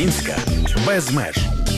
Українська без меж.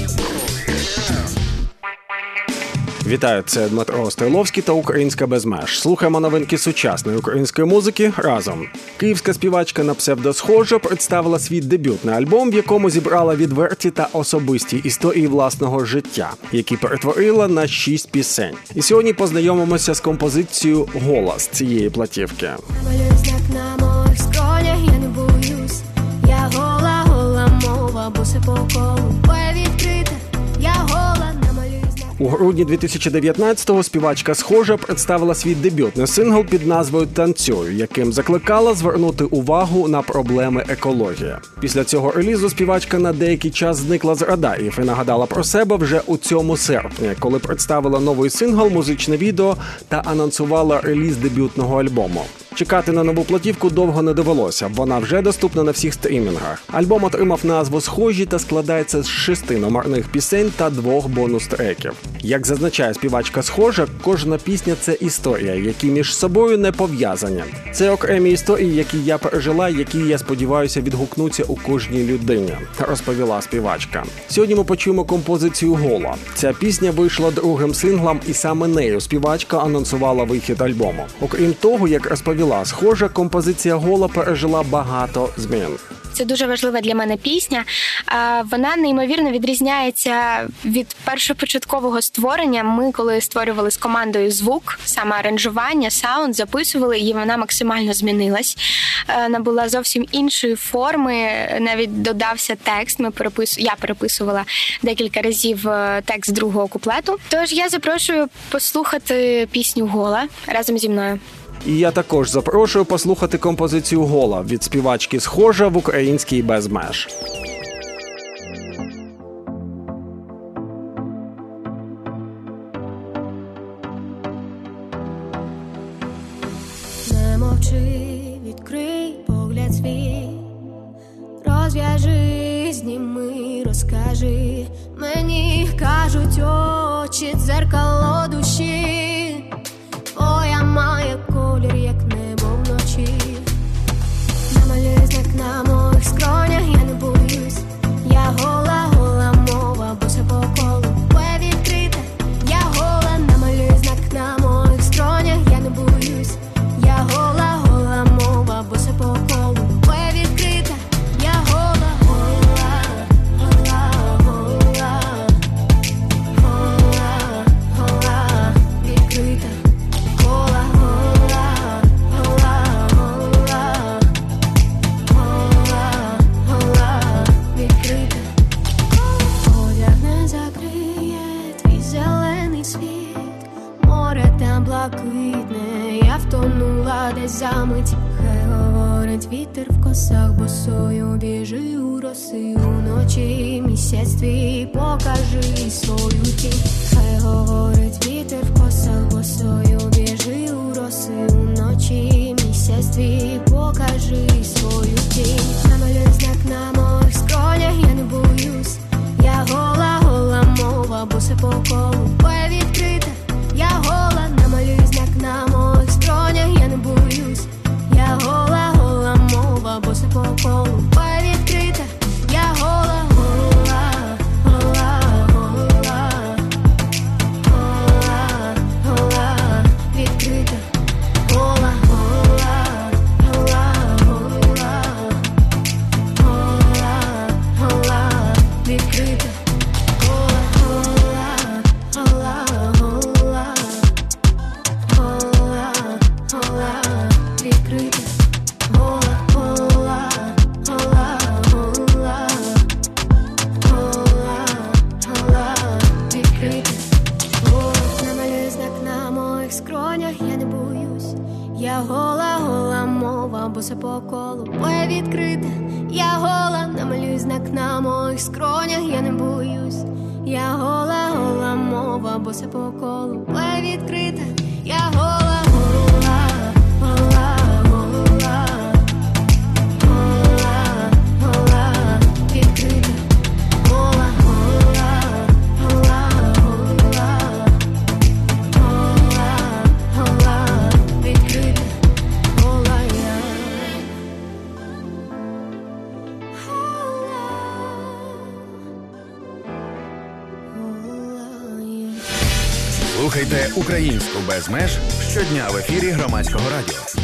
Вітаю, це Дмитро Остайловський та «Українська без меж». Слухаємо новинки сучасної української музики разом. Київська співачка на псевдо Схожа представила свій дебютний альбом, в якому зібрала відверті та особисті історії власного життя, які перетворила на 6 пісень. І сьогодні познайомимося з композицією «Голос» цієї платівки. Малюю знак на моїх скронях, я не боюсь. Я гола, гола мова, буси по колу, моє відкрите. Я гола, намалюю знак. У грудні 2019-го співачка Схожа представила свій дебютний сингл під назвою «Танцюю», яким закликала звернути увагу на проблеми екології. Після цього релізу співачка на деякий час зникла з радарів і нагадала про себе вже у цьому серпні, коли представила новий сингл, музичне відео та анонсувала реліз дебютного альбому. Чекати на нову платівку довго не довелося, вона вже доступна на всіх стрімінгах. Альбом отримав назву «Схожі» та складається з 6 номерних пісень та 2 бонус-треків. Як зазначає співачка Схожа, кожна пісня – це історія, які між собою не пов'язані. Це окремі історії, які я пережила, які, я сподіваюся, відгукнуться у кожній людині, розповіла співачка. Сьогодні ми почуємо композицію «Гола». Ця пісня вийшла другим синглом, і саме нею співачка анонсувала вихід альбому. Окрім того, як розповіла Схожа, композиція «Гола» пережила багато змін. Це дуже важлива для мене пісня. Вона неймовірно відрізняється від першопочаткового створення. Ми, коли створювали з командою звук, саме аранжування, саунд, записували, і вона максимально змінилась. Набула зовсім іншої форми, навіть додався текст. Я переписувала декілька разів текст другого куплету. Тож я запрошую послухати пісню «Гола» разом зі мною. І я також запрошую послухати композицію «Гола» від співачки Схожа в «Українській без меж». Не мовчи, відкрий погляд свій, розв'яжи, зніми, розкажи. Мені кажуть очі, дзеркало душі. Твоя має колір, як небо вночі. Намалюй знак на моїх скронях, я не боюсь. Я гола, гола мова, буси по колу, моє відкрите. Я гола, намалюй знак на моїх скронях, я не боюсь. Я гола, гола мова, буси по колу, моє відкрите. Я гола, гола, гола, гола, гола, гола, відкрита. Гола, гола, гола, гола, гола, гола, відкрита. Одяг не закриє твій зелений світ. Море там блакитне, я втонула десь за мить. Хай говорить вітер в косах, босою біжи у роси уночі. Місяць твій, покажи свою тінь. Хай говорить вітер в косах, босою біжи у роси уночі. Місяць твій, покажи свою тінь. Намалюй знак на моїх скронях, я не боюсь. Я гола, гола мова, буси по колу, моє відкрите. Я гола, намалюй знак на моїх скронях, я не боюсь. Я гола, гола мова, буси по колу, моє відкрите. Я гола, гола, гола, гола, гола, гола, відкрита. Гола, гола, гола, гола, гола, гола, відкрита. Гола, гола, гола, гола, гола, гола, відкрита. Гола, гола, гола, гола, гола, гола, відкрита. Намалюй знак на моїх скронях, я не боюсь. Я гола, гола мова, буси по колу, моє відкрите. Я гола, намалюй знак на моїх скронях, я не боюсь. Я гола, гола мова, буси по колу, моє відкрите. Я гола, гола, гола, гола, гола, гола, відкрита. Гола, гола, гола, гола, гола, гола, відкрита. Гола я. Слухайте «Українську без меж» щодня в ефірі Громадського радіо.